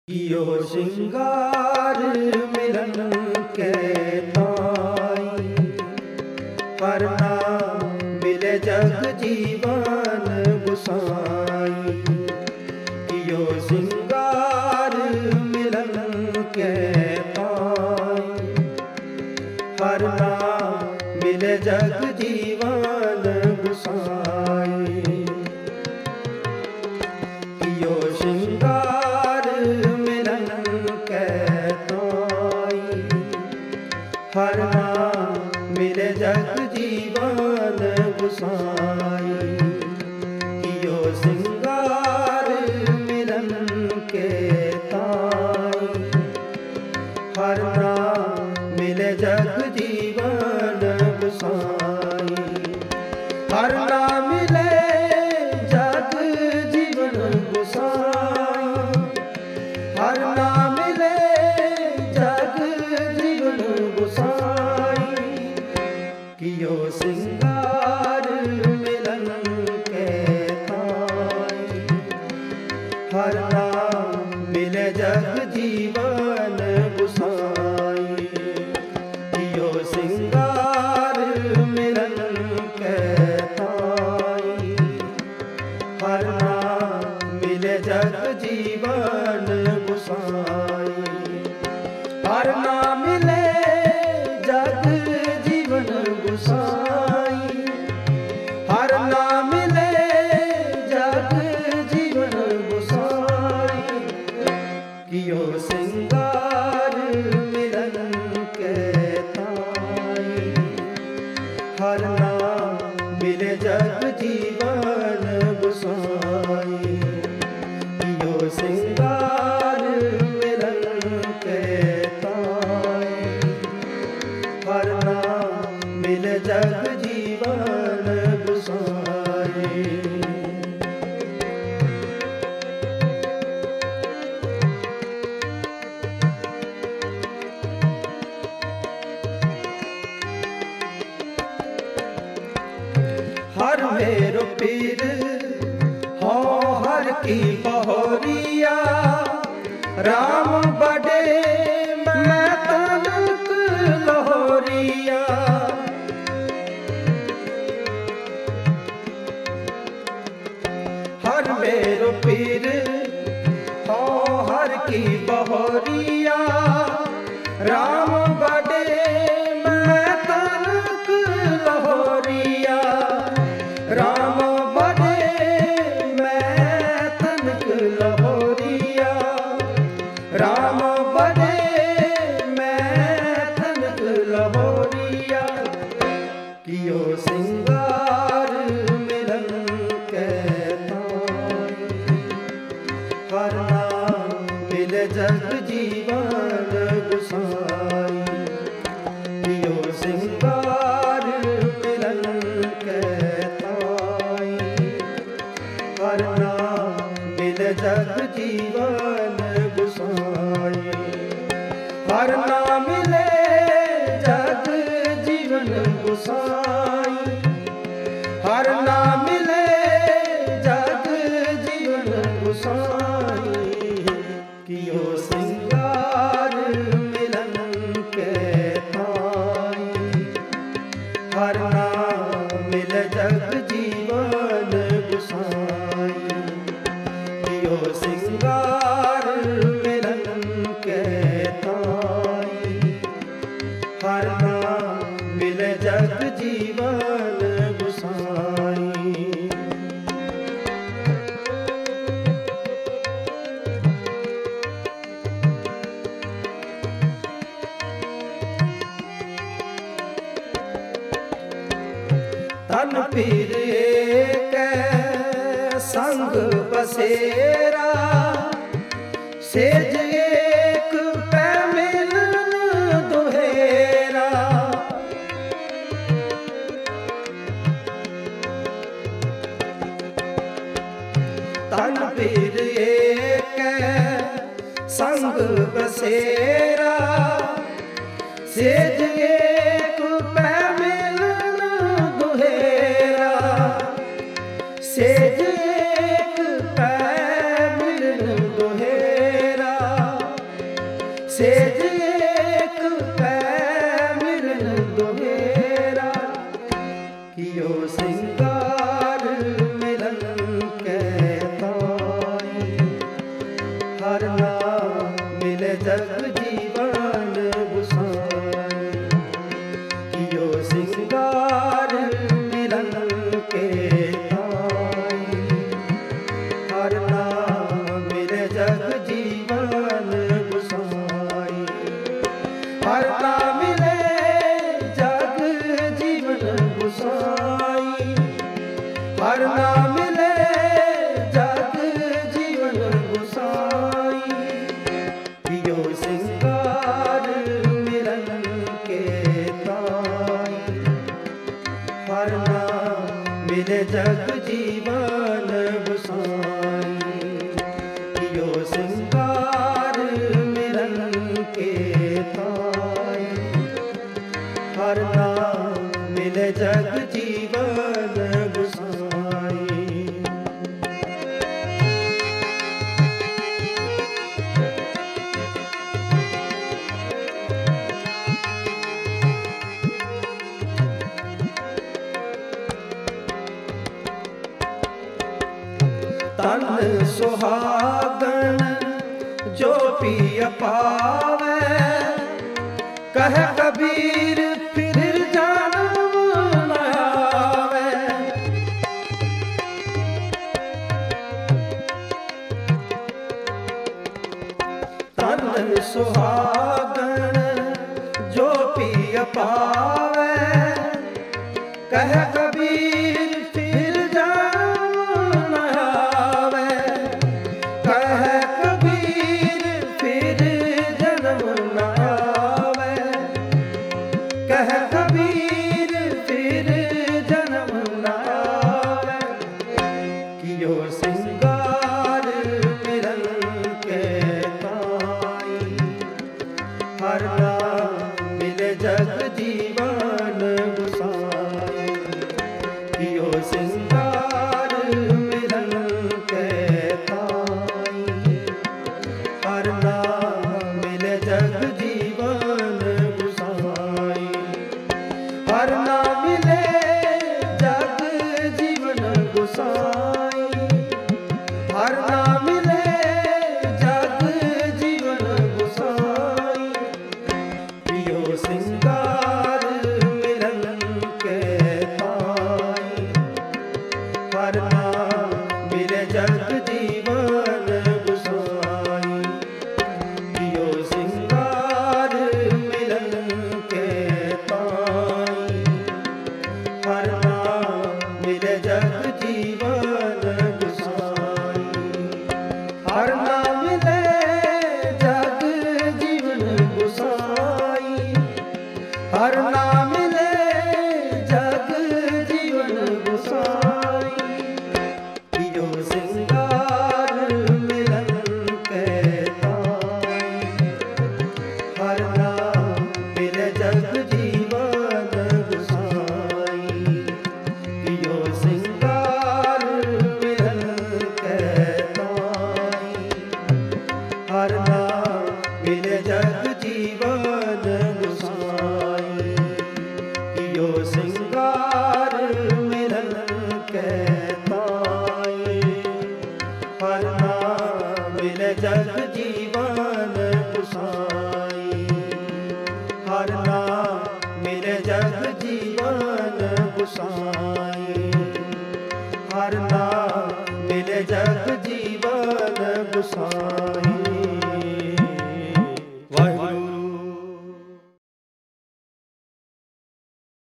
कियो श्रृंगार मिलन के ताई, पर ना मिले जग जीवन गुसाई। कियो श्रृंगार मिलन के ताई, पर ना मिले जग जीवन गुसाई। कियो श्रृंगार हर नाम मिले जग जीवन गुसाई। कियो श्रृंगार मिलन के ताई, हर नाम मिले जग जीवन गुसाई। हर नाम मिले जग जीवन गुसाई, हर नाम मिले जग जीवन गुसाई। कियो श्रृंगार मिलन के ताई, हर नाम मिले जग जीवन गुसाई। कियो श्रृंगार मिलन के ताई, हर नाम मिले जग जीवन गुसाई। हर नाम मिले जग जीवन गुसाई, हर नाम मिले जग जीवन गुसाई। कियो श्रृंगार मिलन के ताई, हर नाम मिले जग जीवन गुसाई। कियो श्रृंगार मिलन के ताई, हर नाम मिले जग जीवन गुसाई। हर मेरो पीर हो हर की बहोरिया, राम बड़े मैं तनक लोहरिया। हर मेरो पीर हो हर की बहोरिया, राम बड़े मैं तनक लोहरिया। राम बड़े मैं तनक लोहरिया, राम बड़े मैं तनक लोहरिया। कियो श्रृंगार मिलन के ताई, हर नाम मिले जग जीवन गुसाई। कियो श्रृंगार मिलन के ताई, हर नाम मिले जग जीवन गुसाई। हर नाम मिले जग जीवन गुसाई, हर नाम मिले जग जीवन गुसाई। कियो श्रृंगार मिलन के ताई, हर नाम मिले जग जीवन गुसाई। कियो श्रृंगार मिलन के ताई, हर नाम मिले जग जीवन गुसाई। तन पीर एक संग बसेरा, सेज एक पै मिलन दुहेरा। तन पीर एक संग बसेरा, सेज एक पै मिलन दुहेरा। सेज एक पै मिलन दुहेरा, सेज एक पै मिलन दुहेरा, कियो सिंगार मिलन के ताई। हर नाम मिले जग जीवन गुसाई, कियो सिंगार मिलन के ताई। हर नाम मिले जग जीवन गुसाई, हर नाम मिले जग जीवन गुसाई। हर नाम मिले जग जीवन गुसाई, कियो सिंगार मिलन के ताई। हर नाम मिले जग जीवन गुसाई, कियो सिंगार मिलन के ताई। हर नाम मिले जग जीवन गुसाई। तन सुहागन जो पिय पावे, कह कबीर फिर जन्म न आवे। तन सुहागन जो पिय पावे, कह कबीर फिर जन्म न आवे। कह कबीर फिर जन्म न आवे, कह कबीर फिर जन्म न आवे। कियो सिंगार मिलन के ताई। हर नाम मिले जग जीवन गुसाई, कियो सिंगार मिलन के ताई। हर नाम मिले जग जीवन गुसाई, हर नाम मिले जग जीवन गुसाई। हर नाम मिले जग जीवन गुसाई, कियो सिंगार मिलन के ताई। हर नाम मिले जग जीवन गुसाई, कियो सिंगार मिलन के ताई। हर नाम मिले जग जीवन गुसाई, हर नाम मिले जग जीवन गुसाई। हर नाम मिले जग जीवन गुसाई, कियो सिंगार मिलन के ताई। हर नाम मिले जग जीवन गुसाई, कियो सिंगार मिलन के ताई। हर नाम मिले जग जीवन गुसाई, कियो सिंगार मिलन के ताई। हर नाम मिले जग जीवन गुसाई, हर नाम मिले जग जीवन गुसाई। हर नाम मिले जग जीवन गुसाई।